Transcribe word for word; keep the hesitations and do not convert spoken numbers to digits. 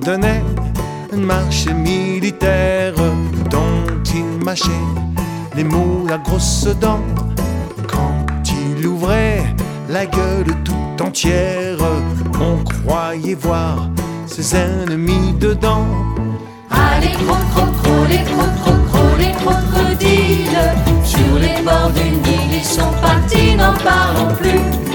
tenait une marche militaire dont il mâchait les mots à grosses dents. Quand il ouvrait la gueule tout entière, on croyait voir ses ennemis dedans. Ah, les crococros, les crococros, les crocodiles, sur les bords du Nil, ils sont partis, n'en parlons plus.